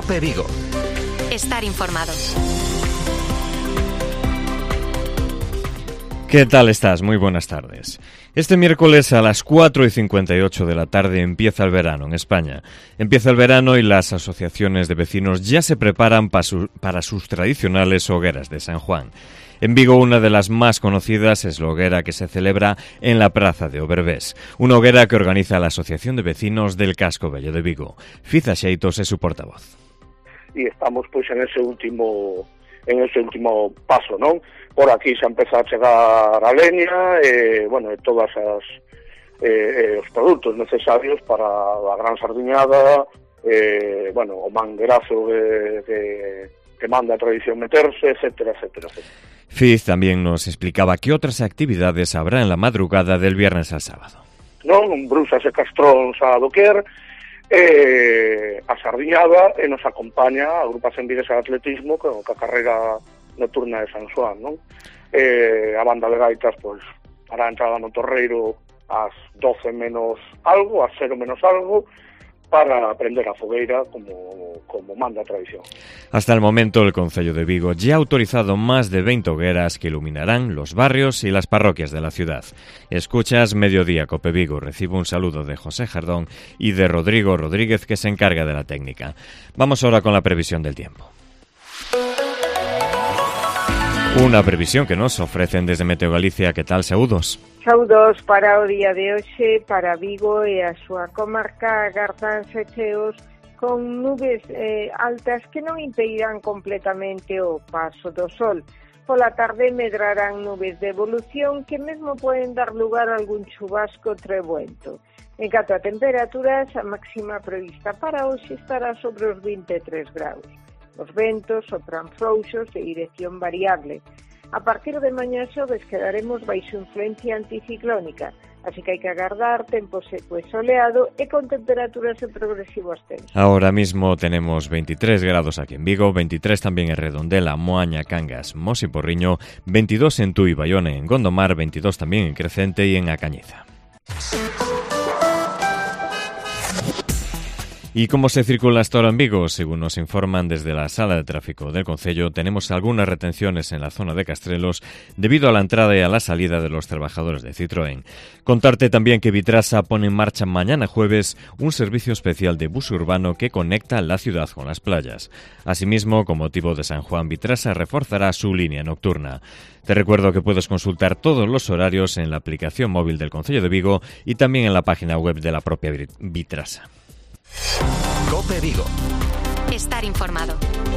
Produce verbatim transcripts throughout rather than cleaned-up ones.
COPE Vigo. Estar informado. ¿Qué tal estás? Muy buenas tardes. Este miércoles a las cuatro y cincuenta y ocho de la tarde empieza el verano en España. Empieza el verano y las asociaciones de vecinos ya se preparan pa su, para sus tradicionales hogueras de San Juan. En Vigo, una de las más conocidas es la hoguera que se celebra en la Praza de Oberbés, una hoguera que organiza la Asociación de Vecinos del Casco Vello de Vigo. Fiza Xeitos es su portavoz. Y estamos pois en ese último en ese último paso, non? Por aquí xa empeza a chegar a leña e, bueno, e todas as eh, os produtos necesarios para a gran sardiñada, eh, bueno, o manguerazo que, que, que manda a tradición meterse, etcétera, etcétera, etcétera. Fiz también nos explicaba qué otras actividades habrá en la madrugada del viernes al sábado. Non, brusas e castróns a doquer, eh, a sardiñada, e nos acompaña a agrupación viguesa de atletismo con a carreira nocturna de San Xoán, non? Eh, a banda de gaitas, pois, para a entrada no Torreiro ás doce menos algo, ás cero menos algo, para aprender a fogueira como, como manda a tradición. Hasta el momento, el Concello de Vigo ya ha autorizado más de veinte hogueras que iluminarán los barrios y las parroquias de la ciudad. Escuchas Mediodía Cope Vigo. Recibo un saludo de José Jardón y de Rodrigo Rodríguez, que se encarga de la técnica. Vamos ahora con la previsión del tiempo. Una previsión que nos ofrecen desde Meteo Galicia. ¿Qué tal, saúdos? Saúdos para o día de hoxe, para Vigo e a súa comarca, agardanse cheos con nubes eh, altas que non impedirán completamente o paso do sol. Pola tarde medrarán nubes de evolución que mesmo poden dar lugar a algún chubasco trebuento. En canto a temperaturas, a máxima prevista para hoxe estará sobre os vinte e tres graus. Os ventos sopran frouxos de dirección variable. A partir de mañá xoves quedaremos baixo influencia anticiclónica, así que hai que agardar tempo seco e soleado e con temperaturas en progresivo ascenso. Ahora mismo tenemos veintitrés grados aquí en Vigo, veintitrés también en Redondela, Moaña, Cangas, Mos y Porriño, veintidós en Tui, Bayona, en Gondomar, veintidós también en Crecente y en A Cañiza. ¿Y cómo se circula hasta ahora en Vigo? Según nos informan desde la Sala de Tráfico del Concello, tenemos algunas retenciones en la zona de Castrelos debido a la entrada y a la salida de los trabajadores de Citroën. Contarte también que Vitrasa pone en marcha mañana jueves un servicio especial de bus urbano que conecta la ciudad con las playas. Asimismo, con motivo de San Juan, Vitrasa reforzará su línea nocturna. Te recuerdo que puedes consultar todos los horarios en la aplicación móvil del Concello de Vigo y también en la página web de la propia Vitrasa. COPE Vigo. Estar informado.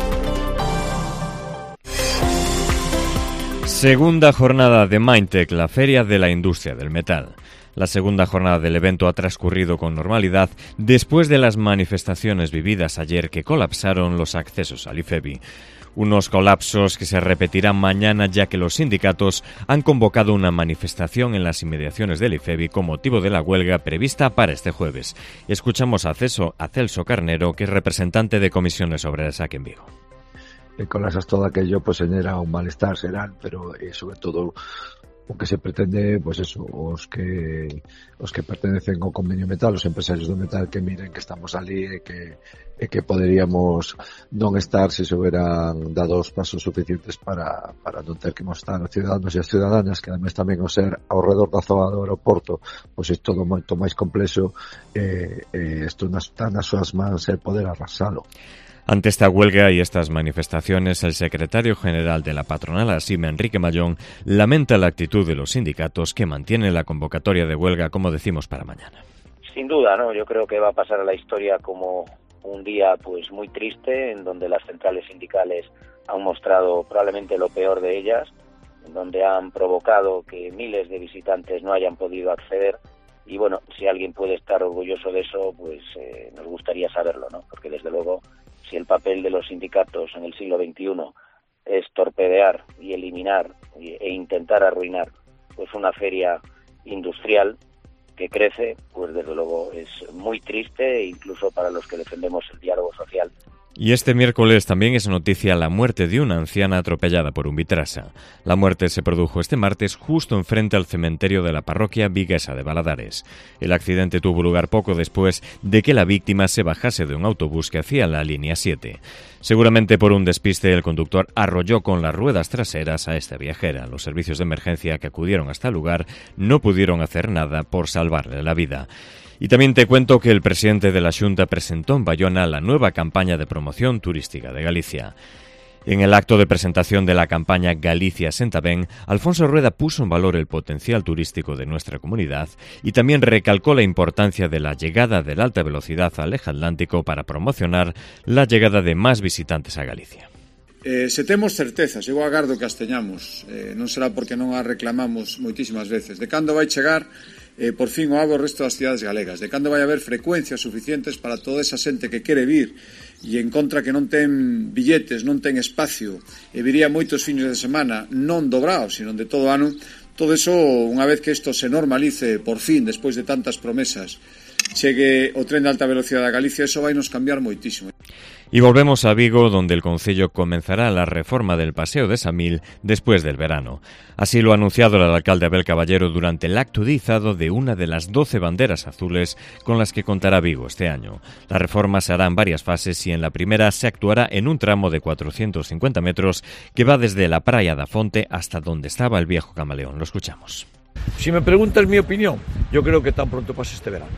Segunda jornada de Mindtech, la Feria de la Industria del Metal. La segunda jornada del evento ha transcurrido con normalidad después de las manifestaciones vividas ayer que colapsaron los accesos al IFEBI. Unos colapsos que se repetirán mañana, ya que los sindicatos han convocado una manifestación en las inmediaciones del IFEBI con motivo de la huelga prevista para este jueves. Escuchamos a Celso, a Celso Carnero, que es representante de Comisiones Obreras aquí en Vigo. El colapsas todo aquello pues genera un malestar xeral, pero eh, sobre todo o que se pretende, pois pues eso, os que os que pertenecen ao convenio metal, os empresarios do metal, que miren que estamos ali e que e que poderíamos non estar se se hubieran dado os pasos suficientes para para non ter que mostrar aos ciudadanos e as ciudadanas, que además tamén ao ser ao redor da zona do aeroporto, pois é todo moito máis complexo, e eh, isto eh, está nas súas mans el poder arrasalo. Ante esta huelga y estas manifestaciones, el secretario general de la patronal ASIME, Enrique Mayón, lamenta la actitud de los sindicatos que mantienen la convocatoria de huelga, como decimos, para mañana. Sin duda, ¿no? Yo creo que va a pasar a la historia como un día pues muy triste, en donde las centrales sindicales han mostrado probablemente lo peor de ellas, en donde han provocado que miles de visitantes no hayan podido acceder. Y bueno, si alguien puede estar orgulloso de eso, pues eh, nos gustaría saberlo, ¿no? Porque desde luego, si el papel de los sindicatos en el siglo veintiuno es torpedear y eliminar e intentar arruinar pues una feria industrial que crece, pues desde luego es muy triste, e incluso para los que defendemos el diálogo social Y este miércoles también es noticia la muerte de una anciana atropellada por un vitrasa. La muerte se produjo este martes justo enfrente al cementerio de la parroquia viguesa de Valadares. El accidente tuvo lugar poco después de que la víctima se bajase de un autobús que hacía la línea siete. Seguramente por un despiste, el conductor arrolló con las ruedas traseras a esta viajera. Los servicios de emergencia que acudieron hasta el lugar no pudieron hacer nada por salvarle la vida. Y también te cuento que el presidente de la Xunta presentó en Bayona la nueva campaña de promoción turística de Galicia. En el acto de presentación de la campaña Galicia Senta Ben, Alfonso Rueda puso en valor el potencial turístico de nuestra comunidad y también recalcó la importancia de la llegada de la alta velocidad al eje atlántico para promocionar la llegada de más visitantes a Galicia. Eh, se temos certezas, eu agardo que as teñamos, eh, non será porque non as reclamamos moitísimas veces, de cando vai chegar eh, por fin o ave o resto das cidades galegas, de cando vai haber frecuencias suficientes para toda esa xente que quere vir e en contra que non ten billetes, non ten espacio e viría moitos fines de semana non dobrados, sino de todo ano. Todo eso, unha vez que isto se normalice por fin, despois de tantas promesas, chegue o tren de alta velocidade a Galicia, eso vai nos cambiar moitísimo. Y volvemos a Vigo, donde el concello comenzará la reforma del Paseo de Samil después del verano. Así lo ha anunciado el alcalde Abel Caballero durante el acto de izado de una de las doce banderas azules con las que contará Vigo este año. La reforma se hará en varias fases y en la primera se actuará en un tramo de cuatrocientos cincuenta metros que va desde la Praia da Fonte hasta donde estaba el viejo camaleón. Lo escuchamos. Si me preguntas mi opinión, yo creo que tan pronto pase este verano.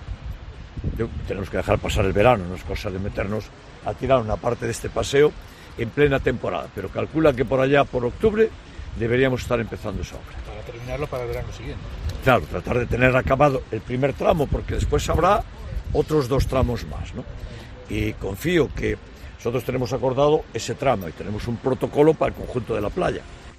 Yo, tenemos que dejar pasar el verano, no es cosa de meternos a tirar una parte de este paseo en plena temporada, pero calcula que por allá, por octubre, deberíamos estar empezando esa obra. Para terminarlo para el verano siguiente. Claro, tratar de tener acabado el primer tramo, porque después habrá otros dos tramos más, ¿no? Y confío que nosotros tenemos acordado ese tramo y tenemos un protocolo para el conjunto de la playa.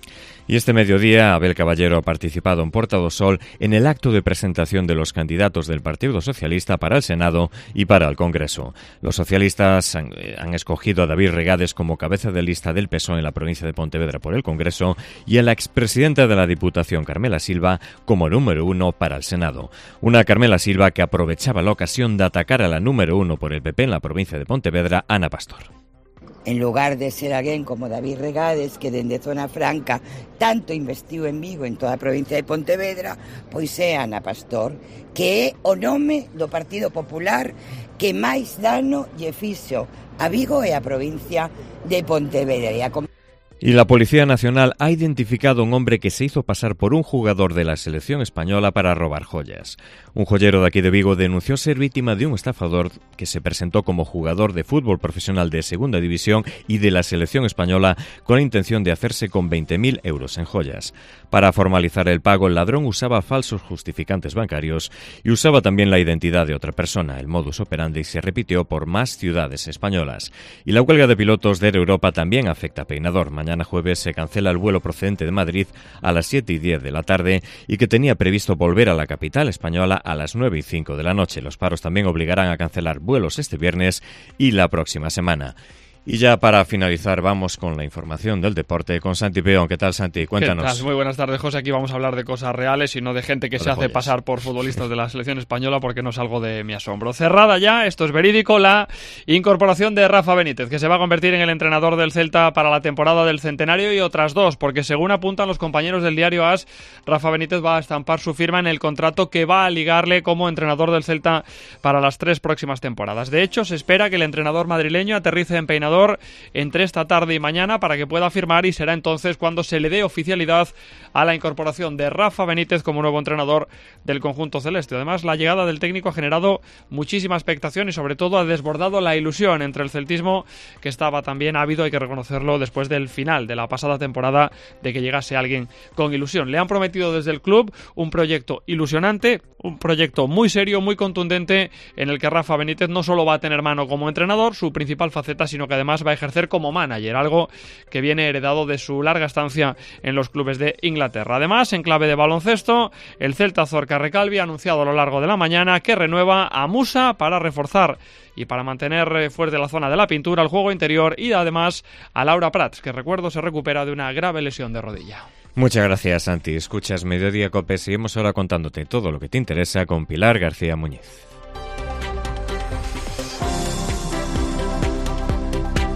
Y este mediodía, Abel Caballero ha participado en Porta do Sol en el acto de presentación de los candidatos del Partido Socialista para el Senado y para el Congreso. Los socialistas han, eh, han escogido a David Regades como cabeza de lista del P S O E en la provincia de Pontevedra por el Congreso y a la expresidenta de la Diputación, Carmela Silva, como número uno para el Senado. Una Carmela Silva que aprovechaba la ocasión de atacar a la número uno por el P P en la provincia de Pontevedra, Ana Pastor. En lugar de ser alguén como David Regades, que dende Zona Franca tanto investiu en Vigo, en toda a provincia de Pontevedra, pois é Ana Pastor, que é o nome do Partido Popular que máis dano lle fixo a Vigo e a provincia de Pontevedra. E a Y la Policía Nacional ha identificado a un hombre que se hizo pasar por un jugador de la selección española para robar joyas. Un joyero de aquí de Vigo denunció ser víctima de un estafador que se presentó como jugador de fútbol profesional de segunda división y de la selección española con la intención de hacerse con veinte mil euros en joyas. Para formalizar el pago, el ladrón usaba falsos justificantes bancarios y usaba también la identidad de otra persona. El modus operandi se repitió por más ciudades españolas. Y la huelga de pilotos de Air Europa también afecta a Peinador. Mañana jueves se cancela el vuelo procedente de Madrid a las siete y diez de la tarde y que tenía previsto volver a la capital española a las nueve y cinco de la noche. Los paros también obligarán a cancelar vuelos este viernes y la próxima semana. Y ya para finalizar vamos con la información del deporte con Santi Peón. ¿Qué tal, Santi? Cuéntanos. ¿Qué tal? Muy buenas tardes, José. Aquí vamos a hablar de cosas reales y no de gente que se hace pasar por futbolistas de la selección española, porque no es algo de mi asombro. Cerrada ya, esto es verídico, la incorporación de Rafa Benítez, que se va a convertir en el entrenador del Celta para la temporada del centenario y otras dos, porque según apuntan los compañeros del diario AS, Rafa Benítez va a estampar su firma en el contrato que va a ligarle como entrenador del Celta para las tres próximas temporadas. De hecho, se espera que el entrenador madrileño aterrice en Peinador entre esta tarde y mañana para que pueda firmar, y será entonces cuando se le dé oficialidad a la incorporación de Rafa Benítez como nuevo entrenador del conjunto celeste. Además, la llegada del técnico ha generado muchísima expectación y sobre todo ha desbordado la ilusión entre el celtismo, que estaba también ávido, hay que reconocerlo, después del final de la pasada temporada, de que llegase alguien con ilusión. Le han prometido desde el club un proyecto ilusionante, un proyecto muy serio, muy contundente, en el que Rafa Benítez no solo va a tener mano como entrenador, su principal faceta, sino que además va a ejercer como manager, algo que viene heredado de su larga estancia en los clubes de Inglaterra. Además, en clave de baloncesto, el Celta Zorca Recalvi ha anunciado a lo largo de la mañana que renueva a Musa para reforzar y para mantener fuerte la zona de la pintura, el juego interior, y además a Laura Prats, que recuerdo se recupera de una grave lesión de rodilla. Muchas gracias, Santi. Escuchas Mediodía Cope. Seguimos ahora contándote todo lo que te interesa con Pilar García Muñiz.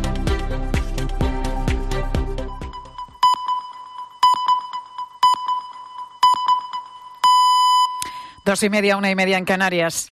Dos y media, una y media en Canarias.